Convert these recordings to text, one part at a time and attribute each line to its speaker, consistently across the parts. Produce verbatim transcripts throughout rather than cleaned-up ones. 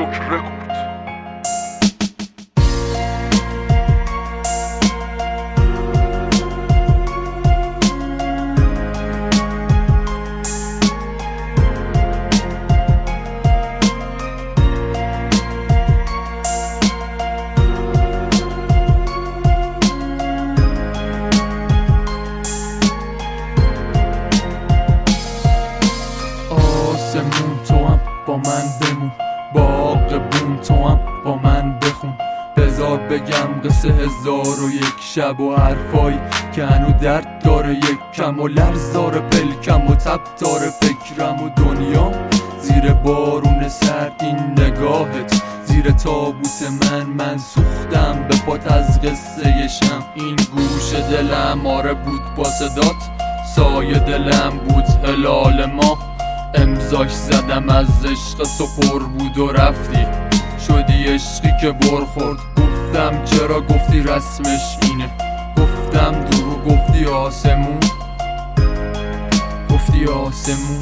Speaker 1: راک رکورد.
Speaker 2: آسمون تو هم با من بمون، باغبون تو هم با من بخون. بذار بگم قصه هزار و یک شب و حرفایی که هنو درد داره، یک کم و لرزار پلکم و تب داره فکرم و دنیا زیر بارون سرد. این نگاهت زیر تابوت من، من سوختم به پات از قصه شم. این گوش دلم آره بود با صدات، سایه دلم بود هلال ما. امضاش زدم از عشق تو پر بود و رفتی، شدی عشقی که بر خورد. گفتم چرا گفتی رسمش اینه، گفتم دروغ گفتی آسمون، گفتی آسمون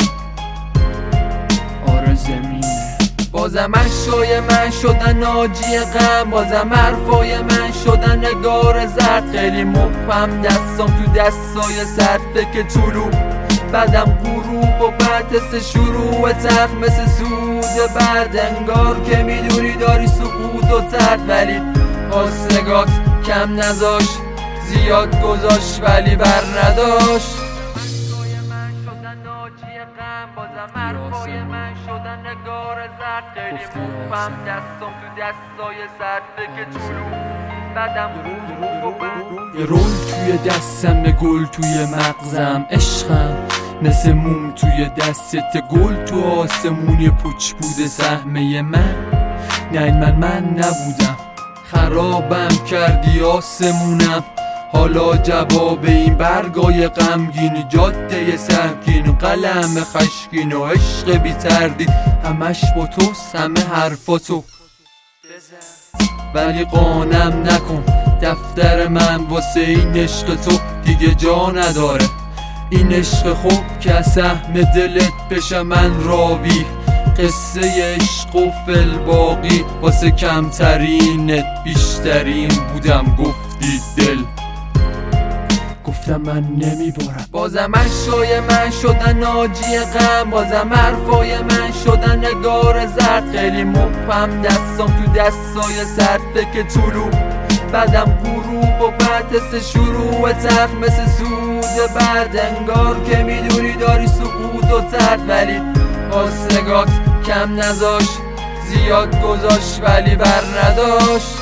Speaker 2: آره زمینه. بازم اشای من شدن ناجی غم، بازم حرفای من شدن نگار زرد. خیلی مبهم دستام تو دستای سرد، فکر طلوع بعدم غروب و بعد شروع تخت مثل سود بعد. انگار که میدونی داری سقوط و ترد، ولی آسنگات کم نذاش، زیاد گذاش ولی بر نداشت. حرفای من شدن ناجی غم، بازم حرفای من شدن نگار زرد. خیلی مبهم دستام تو دستای سرد، فکر طلوع بعدم غروب و بعد. یه رول توی دستم، گل توی مغزم، عشقم مثل موم توی دستت، گل تو آسمونی پوچ بوده سهمه من. نه من من نبودم، خرابم کردی آسمونم. حالا جواب این برگای غمگین، جاده سنگین، قلم خشکین و عشق بی تردید. همش با توست، همه حرفاتو، ولی قانم نکن دفتر من واسه این عشق تو دیگه جا نداره. این عشق خوب که سهم دلت بشه من راوی، قصه عشق و فل باقی واسه کمترینت بیشترین بودم. گفتی دل، گفتم من نمیبارم. بازم اشای من شدن ناجی غم، بازم حرفای من شدن نگار زرد. خیلی مبهم دستام تو دستای سرد، فکر طلوع بعدم غروب و بعد شروع تخت مثل سود بعد. انگار که میدونی داری سقوط و ترد، ولی آسنگات کم نذاش، زیاد گذاش ولی بر نداشت.